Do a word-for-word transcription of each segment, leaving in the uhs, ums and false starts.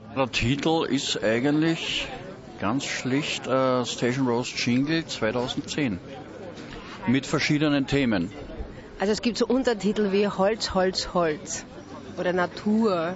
Der Titel ist eigentlich ganz schlicht äh, Station Rose Jingle zweitausendzehn mit verschiedenen Themen. Also es gibt so Untertitel wie Holz, Holz, Holz oder Natur.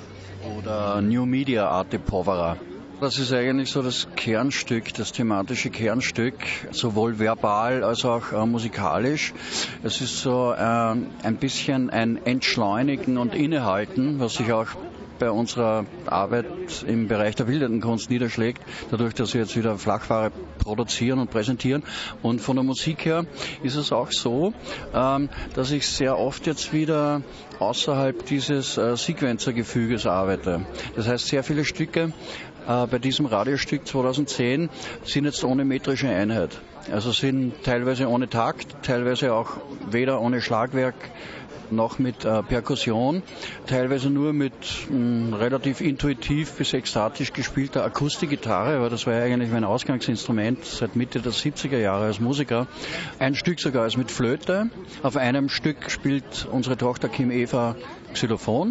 Oder New Media Arte Povera. Das ist eigentlich so das Kernstück, das thematische Kernstück, sowohl verbal als auch äh, musikalisch. Es ist so äh, ein bisschen ein Entschleunigen und Innehalten, was sich auch bei unserer Arbeit im Bereich der bildenden Kunst niederschlägt, dadurch, dass wir jetzt wieder Flachware produzieren und präsentieren. Und von der Musik her ist es auch so, ähm, dass ich sehr oft jetzt wieder außerhalb dieses äh, Sequencer-Gefüges arbeite. Das heißt, sehr viele Stücke äh, bei diesem Radiostück zweitausendzehn sind jetzt ohne metrische Einheit. Also sind teilweise ohne Takt, teilweise auch weder ohne Schlagwerk noch mit äh, Perkussion, teilweise nur mit mh, relativ intuitiv bis ekstatisch gespielter Akustikgitarre, weil das war ja eigentlich mein Ausgangsinstrument seit Mitte der siebziger Jahre als Musiker. Ein Stück sogar ist mit Flöte. Auf einem Stück spielt unsere Tochter Kim Eva Xylophon.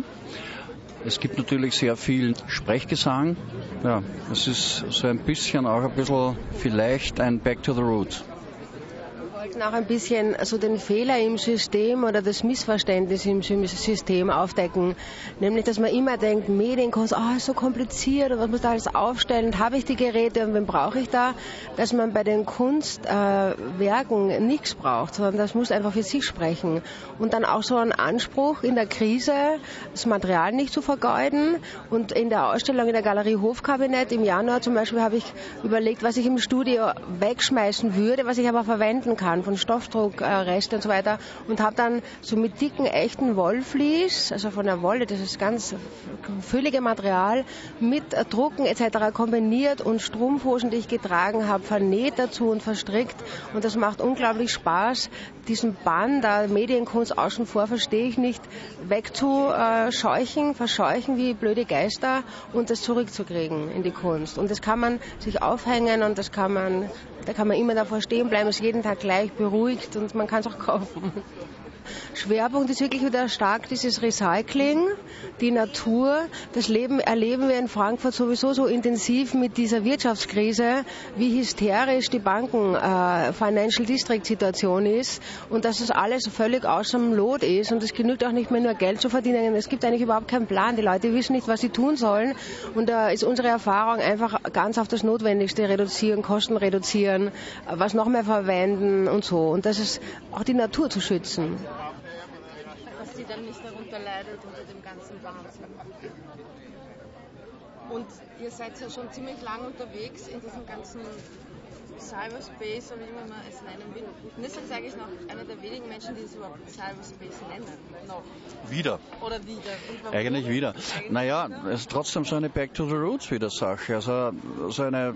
Es gibt natürlich sehr viel Sprechgesang. Ja, es ist so ein bisschen auch ein bisschen vielleicht ein Back to the Roots. Wir wollten auch ein bisschen so den Fehler im System oder das Missverständnis im System aufdecken. Nämlich, dass man immer denkt, Medienkunst, ah, oh, ist so kompliziert und was muss da alles aufstellen und habe ich die Geräte und wen brauche ich da? Dass man bei den Kunstwerken äh, nichts braucht, sondern das muss einfach für sich sprechen. Und dann auch so ein Anspruch in der Krise, das Material nicht zu vergeuden. Und in der Ausstellung in der Galerie Hofkabinett im Januar zum Beispiel habe ich überlegt, was ich im Studio wegschmeißen würde, was ich aber verwenden kann, von Stoffdruckreste und so weiter, und habe dann so mit dicken, echten Wollvlies, also von der Wolle, das ist ganz füllige Material, mit Drucken et cetera kombiniert und Strumpfhosen, die ich getragen habe, vernäht dazu und verstrickt, und das macht unglaublich Spaß, diesen Bann der Medienkunst außen vor, verstehe ich nicht, wegzuscheuchen, verscheuchen wie blöde Geister und das zurückzukriegen in die Kunst. Und das kann man sich aufhängen und das kann man, da kann man immer davor stehen bleiben, ist jeden Tag gleich beruhigt und man kann es auch kaufen. Schwerpunkt ist wirklich wieder stark dieses Recycling, die Natur. Das Leben erleben wir in Frankfurt sowieso so intensiv mit dieser Wirtschaftskrise, wie hysterisch die Banken äh, Financial District Situation ist und dass das alles völlig außer dem Lot ist und es genügt auch nicht mehr nur Geld zu verdienen. Es gibt eigentlich überhaupt keinen Plan. Die Leute wissen nicht, was sie tun sollen, und da ist unsere Erfahrung einfach ganz auf das Notwendigste reduzieren, Kosten reduzieren, was noch mehr verwenden und so. Und das ist auch die Natur zu schützen. Dass sie dann nicht darunter leidet unter dem ganzen Wahnsinn. Und ihr seid ja schon ziemlich lang unterwegs in diesem ganzen Cyberspace, oder wie man es nennen will. Und ihr seid eigentlich noch einer der wenigen Menschen, die es überhaupt Cyberspace nennen. Noch. Wieder. Oder wieder. Eigentlich wieder. Eigentlich naja, wieder? Es ist trotzdem so eine Back to the Roots wieder Sache. Also so eine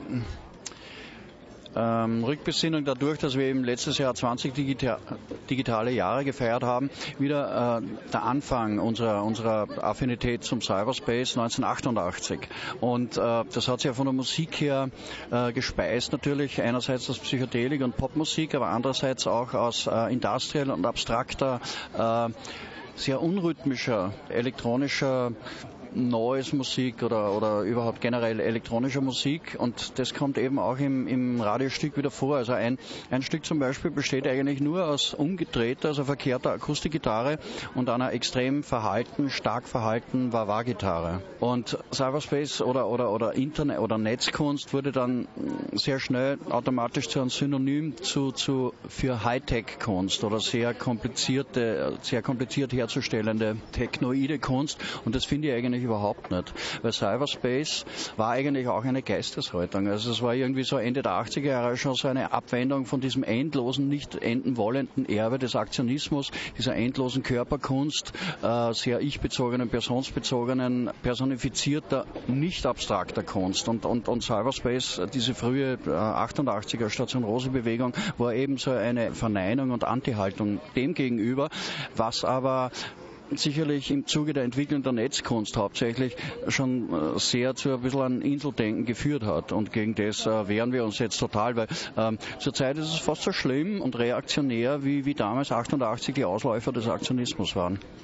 Ähm, Rückbesinnung dadurch, dass wir eben letztes Jahr zwanzig digita- digitale Jahre gefeiert haben, wieder äh, der Anfang unserer, unserer Affinität zum Cyberspace neunzehnhundertachtundachtzig. Und äh, das hat sich ja von der Musik her äh, gespeist, natürlich einerseits aus Psychedelik und Popmusik, aber andererseits auch aus äh, industrial und abstrakter, äh, sehr unrhythmischer, elektronischer Noise-Musik oder, oder überhaupt generell elektronischer Musik, und das kommt eben auch im, im Radiostück wieder vor. Also ein, ein Stück zum Beispiel besteht eigentlich nur aus umgedrehter, also verkehrter Akustikgitarre und einer extrem verhalten, stark verhalten Wah-Wah-Gitarre. Und Cyberspace oder, oder, oder Internet oder Netzkunst wurde dann sehr schnell automatisch zu einem Synonym zu, zu, für Hightech-Kunst oder sehr komplizierte, sehr kompliziert herzustellende technoide Kunst, und das finde ich eigentlich überhaupt nicht. Weil Cyberspace war eigentlich auch eine Geisteshaltung. Also es war irgendwie so Ende der achtziger Jahre schon so eine Abwendung von diesem endlosen, nicht enden wollenden Erbe des Aktionismus, dieser endlosen Körperkunst, äh, sehr ich-bezogenen, personsbezogenen, personifizierter, nicht abstrakter Kunst. Und, und, und Cyberspace, diese frühe äh, achtundachtziger Station Rose-Bewegung, war eben so eine Verneinung und Anti-Haltung dem gegenüber, was aber sicherlich im Zuge der Entwicklung der Netzkunst hauptsächlich schon sehr zu ein bisschen an Inseldenken geführt hat. Und gegen das äh, wehren wir uns jetzt total, weil ähm, zurzeit ist es fast so schlimm und reaktionär, wie, wie damals achtundachtzig die Ausläufer des Aktionismus waren.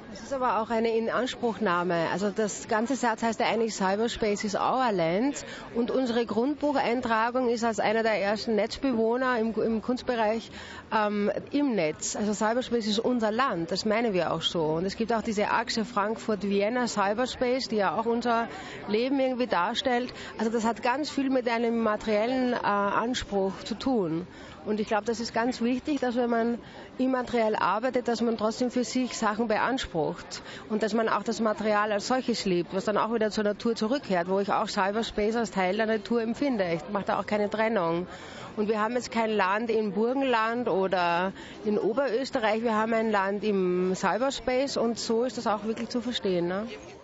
Es ist aber auch eine Inanspruchnahme. Also das ganze Satz heißt ja eigentlich Cyberspace is our land und unsere Grundbucheintragung ist als einer der ersten Netzbewohner im, im Kunstbereich ähm, im Netz. Also Cyberspace ist unser Land, das meinen wir auch so. Und es gibt auch diese Achse Frankfurt-Vienna Cyberspace, die ja auch unser Leben irgendwie darstellt. Also das hat ganz viel mit einem materiellen äh, Anspruch zu tun. Und ich glaube, das ist ganz wichtig, dass wenn man immateriell arbeitet, dass man trotzdem für sich Sachen beansprucht und dass man auch das Material als solches liebt, was dann auch wieder zur Natur zurückkehrt, wo ich auch Cyberspace als Teil der Natur empfinde. Ich mache da auch keine Trennung. Und wir haben jetzt kein Land im Burgenland oder in Oberösterreich, wir haben ein Land im Cyberspace und so ist das auch wirklich zu verstehen. Ne?